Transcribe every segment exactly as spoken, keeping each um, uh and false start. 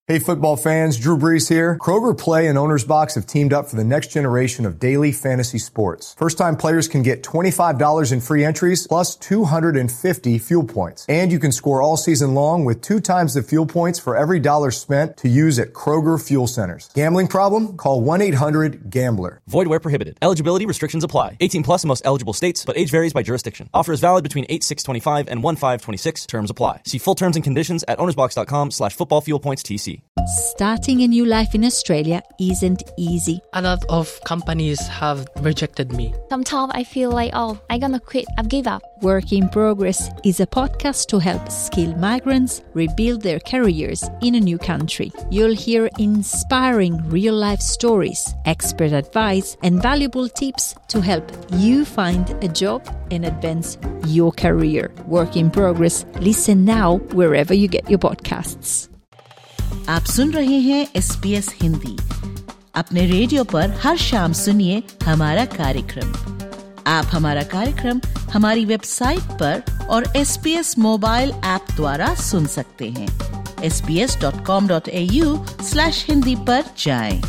Hey football fans, Drew Brees here. Kroger Play and Owner's Box have teamed up for the next generation of daily fantasy sports. First-time players can get twenty-five dollars in free entries plus two hundred fifty fuel points. And you can score all season long with two times the fuel points for every dollar spent to use at Kroger Fuel Centers. Gambling problem? Call one eight hundred gambler. Void where prohibited. Eligibility restrictions apply. eighteen plus in most eligible states, but age varies by jurisdiction. Offer is valid between eight six twenty-five and one five twenty-six. Terms apply. See full terms and conditions at ownersbox.com slash football fuel points TC. Starting a new life in Australia isn't easy. A lot of companies have rejected me. Sometimes I feel like, oh, I'm gonna quit. I've give up. Work in Progress is a podcast to help skilled migrants rebuild their careers in a new country. You'll hear inspiring real-life stories, expert advice, and valuable tips to help you find a job and advance your career. Work in Progress. Listen now wherever you get your podcasts. आप सुन रहे हैं S B S Hindi. अपने radio पर हर शाम सुनिए हमारा कार्यक्रम। आप हमारा कार्यक्रम हमारी वेबसाइट पर और S B S mobile app द्वारा सुन सकते हैं। S B S dot com dot A U slash Hindi पर जाएं।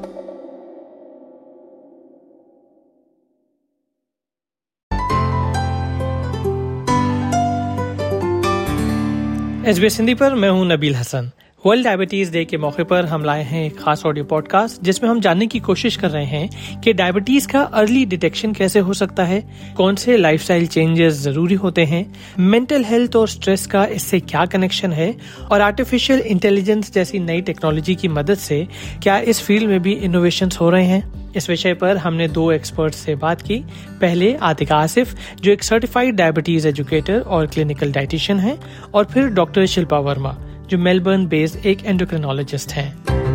एस बी एस हिंदी पर मैं हूं Nabeel Hasan. World Diabetes Day के मौके पर हम लाए हैं एक खास ऑडियो पॉडकास्ट जिसमें हम जानने की कोशिश कर रहे हैं कि डायबिटीज का अर्ली डिटेक्शन कैसे हो सकता है, कौन से लाइफस्टाइल चेंजेस जरूरी होते हैं, मेंटल हेल्थ और स्ट्रेस का इससे क्या कनेक्शन है और आर्टिफिशियल इंटेलिजेंस जैसी नई टेक्नोलॉजी की मदद से क्या इस फील्ड में भी इनोवेशंस हो रहे हैं। इस विषय पर हमने दो एक्सपर्ट्स से बात की। पहले आतिका आसिफ जो एक सर्टिफाइड डायबिटीज एजुकेटर और क्लिनिकल डाइटिशियन हैं, और फिर डॉक्टर शिल्पा वर्मा जो मेलबर्न बेस्ड एक एंडोक्रिनोलॉजिस्ट हैं।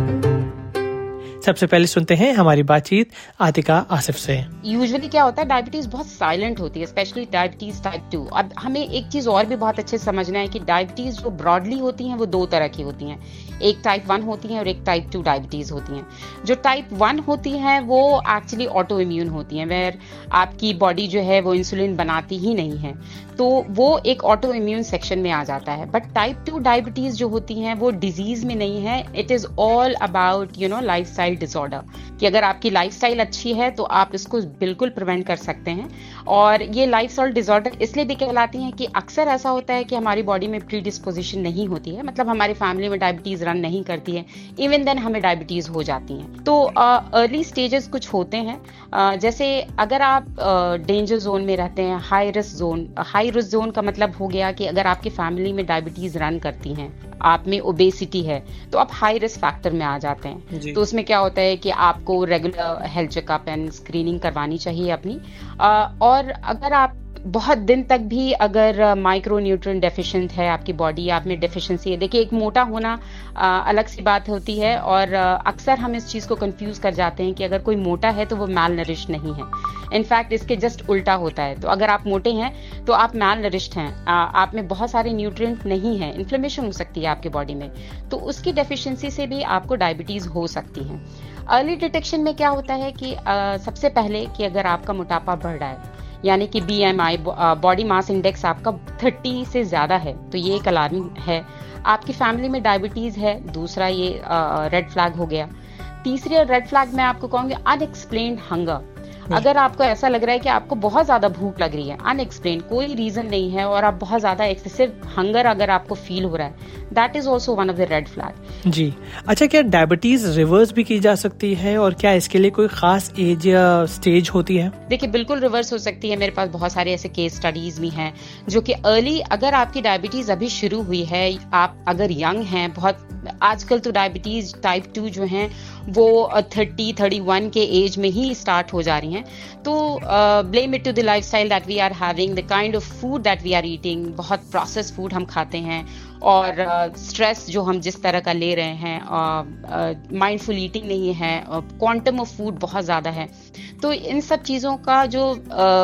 सबसे पहले सुनते हैं हमारी बातचीत आतिका आसिफ से। यूजुअली क्या होता है, डायबिटीज बहुत साइलेंट होती है, स्पेशली डायबिटीज टाइप टू। अब हमें एक चीज और भी बहुत अच्छे से समझना है कि डायबिटीज जो ब्रॉडली होती हैं वो दो तरह की होती हैं। एक टाइप वन होती हैं और एक टाइप टू डायबिटीज होती हैं। जो टाइप वन होती हैं वो एक्चुअली ऑटो इम्यून होती हैं, वेयर आपकी बॉडी जो है वो इंसुलिन बनाती ही नहीं है, तो वो एक ऑटो इम्यून सेक्शन में आ जाता है। बट टाइप टू डायबिटीज जो होती हैं वो डिजीज में नहीं है, it is all about you know lifestyle disorder, कि अगर आपकी लाइफस्टाइल अच्छी है तो आप इसको बिल्कुल प्रिवेंट कर सकते हैं। और ये लाइफस्टाइल डिसऑर्डर इसलिए भी कहलाती हैं कि अक्सर ऐसा होता है कि हमारी बॉडी में प्री डिस्पोजिशन नहीं होती है, मतलब हमारी फैमिली में डायबिटीज रन नहीं करती है, इवन देन हमें डायबिटीज हो जाती हैं। तो अर्ली uh, स्टेजेस कुछ होते हैं, uh, जैसे अगर आप डेंजर uh, जोन में रहते हैं, high risk zone. High risk zone का मतलब हो गया कि अगर आपकी फैमिली में डायबिटीज रन करती हैं, आप में ओबेसिटी है, तो आप हाई रिस्क फैक्टर में आ जाते हैं। तो उसमें क्या होता है कि आपको regular health checkup and screening करवानी चाहिए अपनी। uh, और अगर आप बहुत दिन तक भी अगर माइक्रो न्यूट्रिएंट डेफिशिएंट है आपकी बॉडी, आप में डेफिशिएंसी है, देखिए एक मोटा होना आ, अलग सी बात होती है, और आ, अक्सर हम इस चीज़ को कंफ्यूज कर जाते हैं कि अगर कोई मोटा है तो वो मैल नरिश्ड नहीं है। इनफैक्ट इसके जस्ट उल्टा होता है। तो अगर आप मोटे हैं तो आप मैल नरिश्ड हैं, आ, आप में बहुत सारे न्यूट्रिएंट नहीं है, इन्फ्लेमेशन हो सकती है आपकी बॉडी में, तो उसकी डेफिशिएंसी से भी आपको डायबिटीज हो सकती है। अर्ली डिटेक्शन में क्या होता है कि आ, सबसे पहले कि अगर आपका मोटापा बढ़ रहा है, यानी कि B M I body mass index आपका तीस से ज्यादा है, तो ये एक अलार्मिंग है। आपकी फैमिली में डायबिटीज है, दूसरा ये रेड फ्लैग हो गया। तीसरी रेड फ्लैग मैं आपको कहूंगी अनएक्सप्लेन्ड हंगर। अगर आपको ऐसा लग रहा है कि आपको बहुत ज्यादा भूख लग रही है, अनएक्सप्लेन, कोई रीजन नहीं है, और आप बहुत ज्यादा एक्सेसिव हंगर अगर आपको फील हो रहा है, that is also one of the red flag. जी अच्छा, क्या डायबिटीज रिवर्स भी की जा सकती है और क्या इसके लिए कोई खास एज या स्टेज होती है? देखिए बिल्कुल रिवर्स हो सकती है। मेरे पास बहुत सारे ऐसे केस स्टडीज भी हैं जो कि अर्ली, अगर आपकी डायबिटीज अभी शुरू हुई है, आप अगर यंग हैं, बहुत आजकल तो डायबिटीज टाइप टू जो हैं वो थर्टी थर्टी वन के एज में ही स्टार्ट हो जा रही हैं, तो blame it to the lifestyle that we are having, the kind of food that we are eating. बहुत प्रोसेस फूड हम खाते हैं, और स्ट्रेस uh, जो हम जिस तरह का ले रहे हैं, माइंडफुल uh, uh, ईटिंग नहीं है, क्वांटम ऑफ फूड बहुत ज़्यादा है। तो इन सब चीज़ों का जो uh,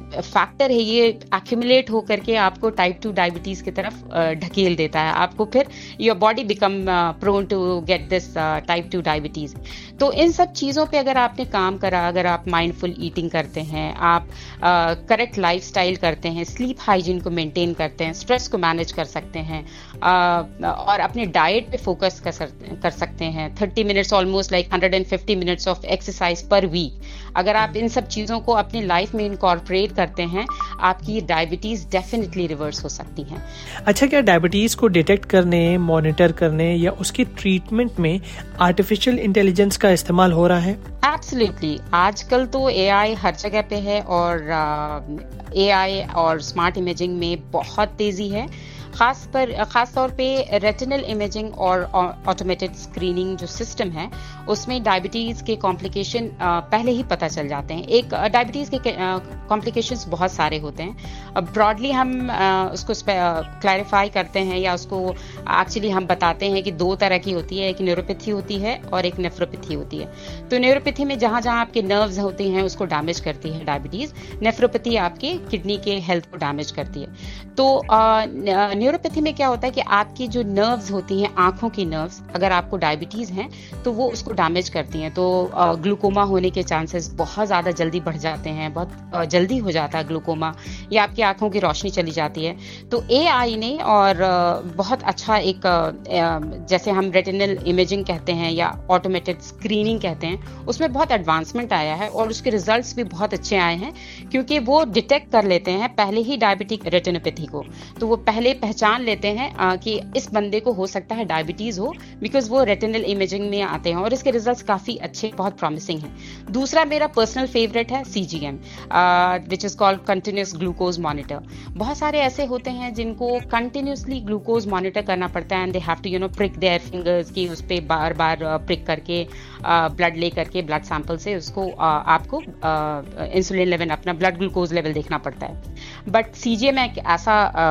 फैक्टर है ये एक्यूमुलेट हो करके आपको टाइप टू डायबिटीज की तरफ ढकेल देता है, आपको फिर your body become prone to get this type two diabetes. तो इन सब चीज़ों पे अगर आपने काम करा, अगर आप माइंडफुल ईटिंग करते हैं, आप करेक्ट लाइफस्टाइल करते हैं, स्लीप हाइजीन को मेंटेन करते हैं, स्ट्रेस को मैनेज कर सकते हैं uh, और अपने डाइट पे फोकस कर, कर सकते हैं, thirty minutes almost like hundred fifty minutes of exercise per week, अगर आप इन सब चीज़ों को अपनी लाइफ में इनकॉर्पोरेट करते हैं, आपकी डायबिटीज डेफिनेटली रिवर्स हो सकती हैं। अच्छा, क्या डायबिटीज को डिटेक्ट करने, मॉनिटर करने या उसकी ट्रीटमेंट में आर्टिफिशियल इंटेलिजेंस का इस्तेमाल हो रहा है? एब्सोल्युटली, आजकल तो एआई हर जगह पे है और एआई uh, और स्मार्ट इमेजिंग में बहुत तेजी है। खास पर खास तौर पे रेटिनल इमेजिंग और ऑटोमेटेड स्क्रीनिंग जो सिस्टम है उसमें डायबिटीज के कॉम्प्लिकेशन पहले ही पता चल जाते हैं। एक डायबिटीज के कॉम्प्लिकेशंस बहुत सारे होते हैं। ब्रॉडली हम उसको क्लैरिफाई करते हैं या उसको एक्चुअली हम बताते हैं कि दो तरह की होती है, एक न्यूरोपैथी होती है और एक नेफ्रोपैथी होती है। तो न्यूरोपैथी में जहां जहां आपके नर्व्स होते हैं उसको डैमेज करती है डायबिटीज, नेफ्रोपैथी आपके किडनी के हेल्थ को डैमेज करती है। तो न्यूरोपैथी में क्या होता है कि आपकी जो नर्व्स होती हैं, आंखों की नर्व्स, अगर आपको डायबिटीज हैं तो वो उसको डैमेज करती हैं, तो ग्लूकोमा होने के चांसेस बहुत ज्यादा जल्दी बढ़ जाते हैं, बहुत जल्दी हो जाता है ग्लूकोमा, या आपकी आंखों की रोशनी चली जाती है। तो एआई ने और बहुत अच्छा एक जैसे हम रेटिनल इमेजिंग कहते हैं या ऑटोमेटेड स्क्रीनिंग कहते हैं, उसमें बहुत एडवांसमेंट आया है और उसके रिजल्ट्स भी बहुत अच्छे आए हैं, क्योंकि वो डिटेक्ट कर लेते हैं पहले ही डायबिटिक रेटिनोपैथी को। तो वो पहले पहचान लेते हैं आ, कि इस बंदे को हो सकता है डायबिटीज हो, बिकॉज वो रेटिनल इमेजिंग में आते हैं और इसके रिजल्ट्स काफी अच्छे, बहुत प्रॉमिसिंग हैं। दूसरा मेरा पर्सनल फेवरेट है CGM, which is called continuous glucose monitor. बहुत सारे ऐसे होते हैं जिनको कंटिन्यूसली ग्लूकोज मॉनिटर करना पड़ता है, and they have to you know prick their fingers की उस पर बार बार प्रिक करके ब्लड ले करके ब्लड सैंपल से उसको आ, आपको इंसुलिन लेवल, अपना ब्लड ग्लूकोज लेवल देखना पड़ता है। बट सीजीएम एक ऐसा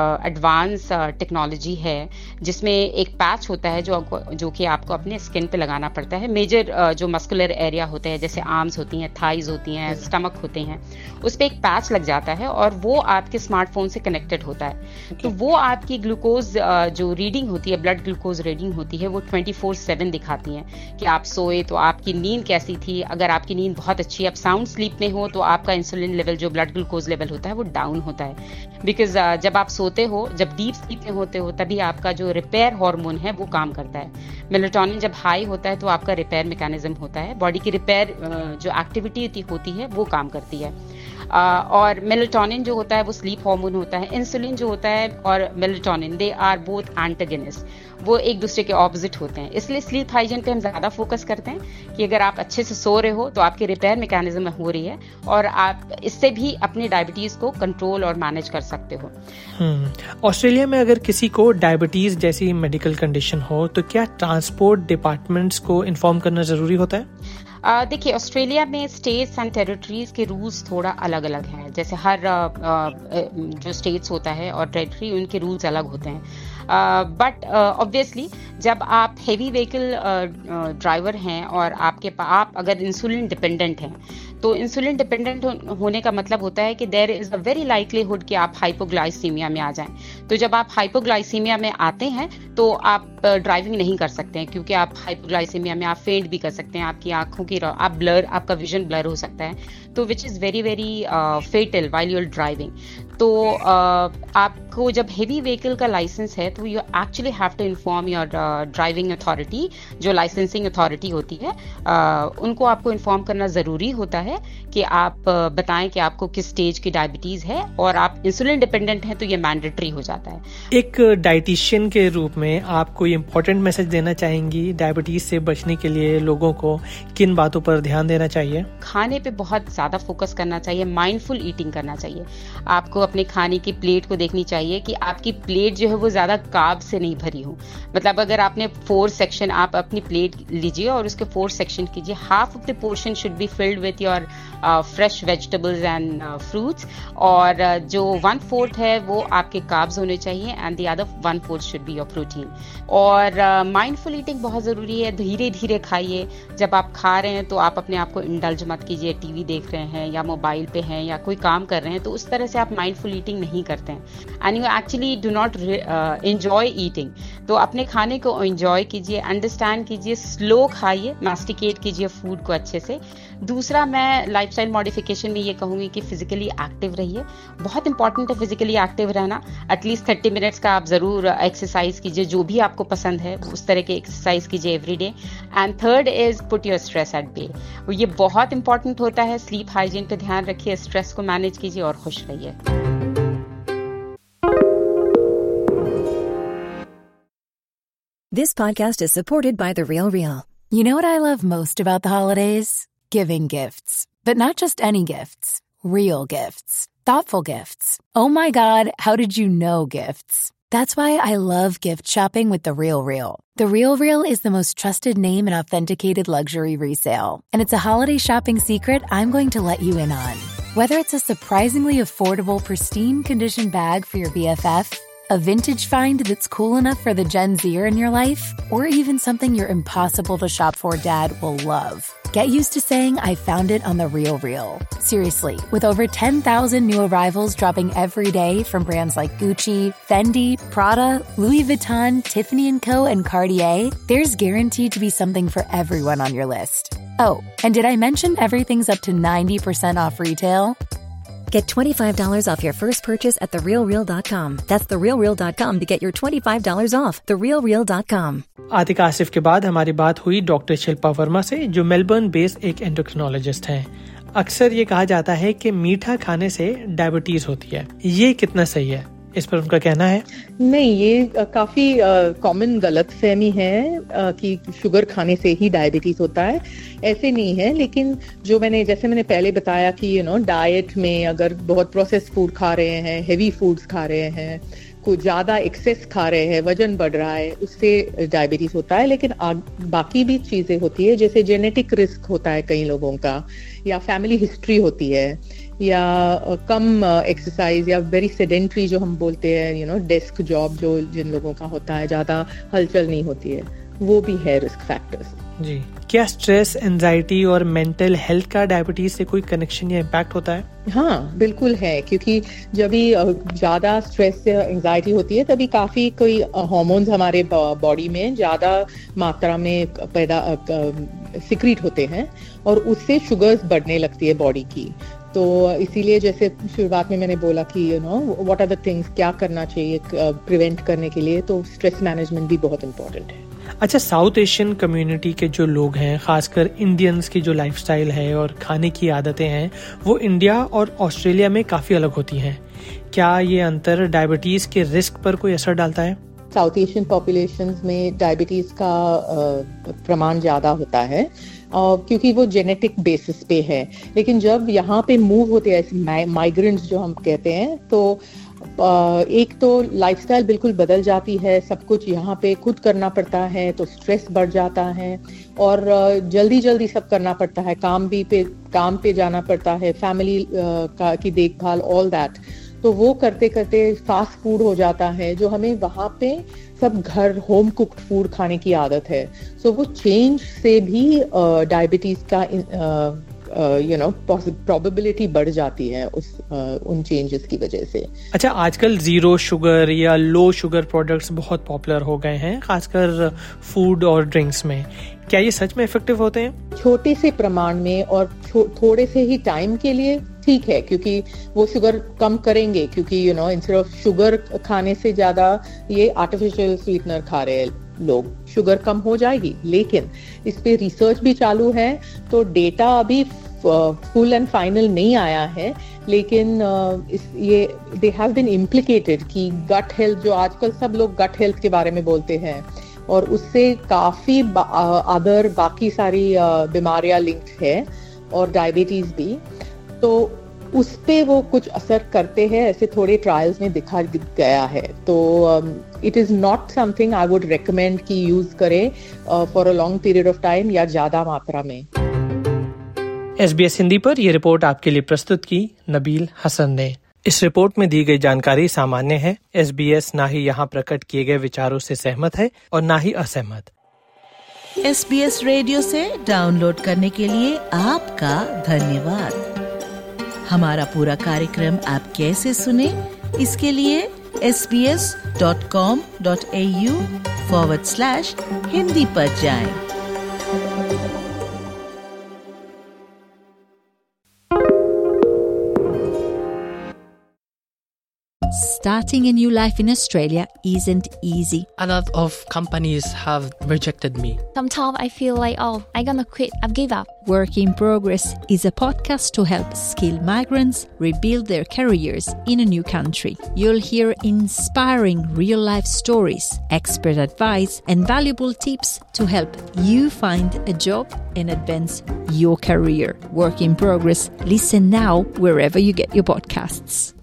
एडवांस टेक्नोलॉजी है जिसमें एक पैच होता है जो जो कि आपको अपने स्किन पे लगाना पड़ता है। मेजर uh, जो मस्कुलर एरिया होते हैं, जैसे आर्म्स होती हैं, थाइज होती हैं, स्टमक होते हैं, उस पर एक पैच लग जाता है और वो आपके स्मार्टफोन से कनेक्टेड होता है। okay. तो वो आपकी ग्लूकोज uh, जो रीडिंग होती है, ब्लड ग्लूकोज रीडिंग होती है, वो ट्वेंटी फोर सेवन दिखाती है कि आप सोए तो आपकी नींद कैसी थी। अगर आपकी नींद बहुत अच्छी है, आप साउंड स्लीप में हो, तो आपका इंसुलिन लेवल, जो ब्लड ग्लूकोज लेवल होता है, वो डाउन होता है। बिकॉज uh, जब आप सोते हो, जब डीप स्लीप में होते हो, तभी आपका जो रिपेयर हार्मोन है वो काम करता है। मेलाटोनिन जब हाई होता है तो आपका रिपेयर मैकेनिज्म होता है, बॉडी की रिपेयर जो एक्टिविटी होती है वो काम करती है। Uh, और मेलाटोनिन जो होता है वो स्लीप हार्मोन होता है। इंसुलिन जो होता है और melatonin, they are both antagonist, वो एक दूसरे के ऑपोजिट होते हैं। इसलिए स्लीप हाइजीन पे हम ज्यादा फोकस करते हैं कि अगर आप अच्छे से सो रहे हो तो आपकी रिपेयर मैकेनिज्म हो रही है और आप इससे भी अपनी डायबिटीज को कंट्रोल और मैनेज कर सकते हो। ऑस्ट्रेलिया में अगर किसी को डायबिटीज जैसी मेडिकल कंडीशन हो तो क्या ट्रांसपोर्ट डिपार्टमेंट्स को इन्फॉर्म करना जरूरी होता है? Uh, देखिए, ऑस्ट्रेलिया में स्टेट्स एंड टेरिटरीज के रूल्स थोड़ा अलग अलग हैं। जैसे हर uh, uh, जो स्टेट्स होता है और टेरिटरी, उनके रूल्स अलग होते हैं। बट uh, ऑब्वियसली uh, जब आप हेवी व्हीकल ड्राइवर हैं और आपके आप अगर इंसुलिन डिपेंडेंट हैं, तो इंसुलिन डिपेंडेंट होने का मतलब होता है कि there is a very likelihood कि आप हाइपोग्लाइसीमिया में आ जाएं। तो जब आप हाइपोग्लाइसीमिया में आते हैं तो आप ड्राइविंग uh, नहीं कर सकते हैं, क्योंकि आप हाइपोग्लाइसीमिया में आप फेंट भी कर सकते हैं, आपकी आंखों की आप ब्लर, आपका विजन ब्लर हो सकता है, तो which is very very fatal while you are driving. तो uh, आपको जब हेवी व्हीकल का लाइसेंस है तो you actually have to inform your driving authority, जो लाइसेंसिंग अथॉरिटी होती है, uh, उनको आपको इन्फॉर्म करना जरूरी होता है कि आप uh, बताएं कि आपको किस स्टेज की डायबिटीज है, और आप इंसुलिन डिपेंडेंट हैं तो ये मैंडेटरी हो जाता है। एक डाइटिशियन के रूप में आप कोई इंपॉर्टेंट मैसेज देना चाहेंगी डायबिटीज से बचने के लिए? लोगों को किन बातों पर ध्यान देना चाहिए? खाने पे बहुत ज्यादा फोकस करना चाहिए, माइंडफुल ईटिंग करना चाहिए। आपको अपने खाने की प्लेट को देखनी चाहिए कि आपकी प्लेट जो है वो ज्यादा कार्ब से नहीं भरी हो। मतलब अगर आपने फोर सेक्शन, आप अपनी प्लेट लीजिए और उसके फोर सेक्शन कीजिए। Half of the portion should be filled with your fresh vegetables and fruits, और uh, जो वन फोर्थ है वो आपके कार्ब्स होने चाहिए and the other one fourth should be your protein. और माइंडफुल uh, ईटिंग बहुत ज़रूरी है। धीरे धीरे खाइए। जब आप खा रहे हैं तो आप अपने आप को इंडल्ज मत कीजिए। टीवी देख रहे हैं या मोबाइल पे हैं या कोई काम कर रहे हैं तो उस तरह से आप माइंडफुल ईटिंग नहीं करते हैं and you actually do not enjoy eating. तो अपने खाने को एंजॉय कीजिए, अंडरस्टैंड कीजिए, स्लो खाइए, मास्टिकेट कीजिए फूड को अच्छे से। दूसरा, मैं लाइफस्टाइल मॉडिफिकेशन में ये कहूँगी कि फिजिकली एक्टिव रहिए। बहुत इंपॉर्टेंट है फिजिकली एक्टिव रहना। एटलीस्ट थर्टी मिनट्स का आप ज़रूर एक्सरसाइज कीजिए, जो भी आपको पसंद है उस तरह के एक्सरसाइज कीजिए every day. And third is put your stress at bay. ये बहुत इंपॉर्टेंट होता है। स्लीप हाइजीन पे ध्यान रखिए, स्ट्रेस को मैनेज कीजिए और खुश रहिए। This podcast is supported by The Real Real. You know what I love most about the holidays? Giving gifts. But not just any gifts. Real gifts. Thoughtful gifts. Oh my God, how did you know gifts? That's why I love gift shopping with The Real Real. The Real Real is the most trusted name in authenticated luxury resale. And it's a holiday shopping secret I'm going to let you in on. Whether it's a surprisingly affordable, pristine condition bag for your B F F, a vintage find that's cool enough for the Gen Zer in your life, or even something you're impossible to shop for dad will love. Get used to saying I found it on The Real Real. Seriously, with over ten thousand new arrivals dropping every day from brands like Gucci, Fendi, Prada, Louis Vuitton, Tiffany and Co, and Cartier, there's guaranteed to be something for everyone on your list. Oh, and did I mention everything's up to ninety percent off retail? Get twenty-five dollars off your first purchase at the real real dot com. That's the real real dot com to get your twenty-five dollars off. the real real dot com. Atiq Asif के बाद हमारी बात हुई doctor Shilpa Verma से, जो Melbourne based एक endocrinologist हैं। अक्सर ये कहा जाता है कि मीठा खाने से डायबिटीज होती है। ये कितना सही है? इस पर उनका कहना है नहीं, ये काफी कॉमन गलतफहमी है आ, कि शुगर खाने से ही डायबिटीज होता है। ऐसे नहीं है, लेकिन जो मैंने जैसे मैंने पहले बताया कि यू नो डाइट में अगर बहुत प्रोसेस्ड फूड खा रहे हैं, हेवी फूड्स खा रहे हैं, कुछ ज्यादा एक्सेस खा रहे हैं, वजन बढ़ रहा है, उससे डायबिटीज होता है। लेकिन आ, बाकी भी चीजें होती है, जैसे जेनेटिक रिस्क होता है कई लोगों का, या फैमिली हिस्ट्री होती है, या कम एक्सरसाइज, या वेरी सेडेंट्री जो हम बोलते हैं, यू नो डेस्क जॉब जो जिन लोगों का होता है, ज्यादा हलचल नहीं होती है, वो भी है रिस्क फैक्टर्स। जी, क्या स्ट्रेस, एंजाइटी और मेंटल हेल्थ का डायबिटीज से कोई कनेक्शन या इम्पैक्ट होता है? हाँ, बिल्कुल है, क्योंकि जब भी ज्यादा स्ट्रेस या एंजाइटी होती है तभी काफी कोई हार्मोन्स हमारे बॉडी में ज्यादा मात्रा में पैदा सिक्रीट होते हैं और उससे शुगर्स बढ़ने लगती है बॉडी की। तो इसीलिए जैसे शुरुआत में मैंने बोला कि you know what are the things, क्या करना चाहिए प्रिवेंट करने के लिए, तो स्ट्रेस मैनेजमेंट भी बहुत इम्पोर्टेंट है। अच्छा, साउथ एशियन कम्युनिटी के जो लोग हैं, खासकर इंडियंस की जो लाइफस्टाइल है और खाने की आदतें हैं, वो इंडिया और ऑस्ट्रेलिया में काफी अलग होती हैं। क्या ये अंतर डायबिटीज के रिस्क पर कोई असर डालता है? साउथ एशियन पॉपुलेशंस में डायबिटीज का प्रमाण ज्यादा होता है क्योंकि वो जेनेटिक बेसिस पे है। लेकिन जब यहाँ पे मूव होते हैं ऐसे माइग्रेंट्स जो हम कहते हैं, तो एक तो लाइफस्टाइल बिल्कुल बदल जाती है, सब कुछ यहाँ पे खुद करना पड़ता है, तो स्ट्रेस बढ़ जाता है और जल्दी जल्दी सब करना पड़ता है, काम भी पे काम पे जाना पड़ता है, फैमिली का की देखभाल, ऑल दैट। तो वो करते करते फास्ट फूड हो जाता है, जो हमें वहाँ पे सब घर होम कुक्ड फूड खाने की आदत है। सो so, वो चेंज से भी डायबिटीज uh, का यू नो प्रोबेबिलिटी बढ़ जाती है उस uh, उन चेंजेस की वजह से। अच्छा, आजकल जीरो शुगर या लो शुगर प्रोडक्ट्स बहुत पॉपुलर हो गए हैं, खासकर फूड और ड्रिंक्स में। क्या ये सच में इफेक्टिव होते हैं? छोटे से प्रमाण में और थोड़े से ही टाइम के लिए ठीक है, क्योंकि वो शुगर कम करेंगे, क्योंकि you know instead of sugar खाने से ज्यादा ये आर्टिफिशियल स्वीटनर खा रहे हैं लोग, शुगर कम हो जाएगी। लेकिन इस पे रिसर्च भी चालू है, तो डेटा अभी फुल एंड फाइनल नहीं आया है, लेकिन इस ये दे हैव बीन इम्प्लिकेटेड कि गट हेल्थ, जो आजकल सब लोग गट हेल्थ के बारे में बोलते हैं, और उससे काफी अदर बाकी सारी बीमारियां लिंक्ड है और डायबिटीज भी, तो उस पे वो कुछ असर करते हैं, ऐसे थोड़े ट्रायल्स में दिखा गया है। तो it is not something I would recommend कि यूज करें for a long period of time या ज्यादा मात्रा में। एस बी एस हिंदी पर यह रिपोर्ट आपके लिए प्रस्तुत की नबील हसन ने। इस रिपोर्ट में दी गई जानकारी सामान्य है। एस बी एस ना ही यहाँ प्रकट किए गए विचारों से सहमत है और ना ही असहमत। एस बी एस रेडियो से डाउनलोड करने के लिए आपका धन्यवाद। हमारा पूरा कार्यक्रम आप कैसे सुने, इसके लिए S B S dot com dot A U forward slash Hindi पर जाएं। Starting a new life in Australia isn't easy. A lot of companies have rejected me. Sometimes I feel like, oh, I'm gonna quit. I've give up. Work in Progress is a podcast to help skilled migrants rebuild their careers in a new country. You'll hear inspiring real-life stories, expert advice, and valuable tips to help you find a job and advance your career. Work in Progress. Listen now wherever you get your podcasts.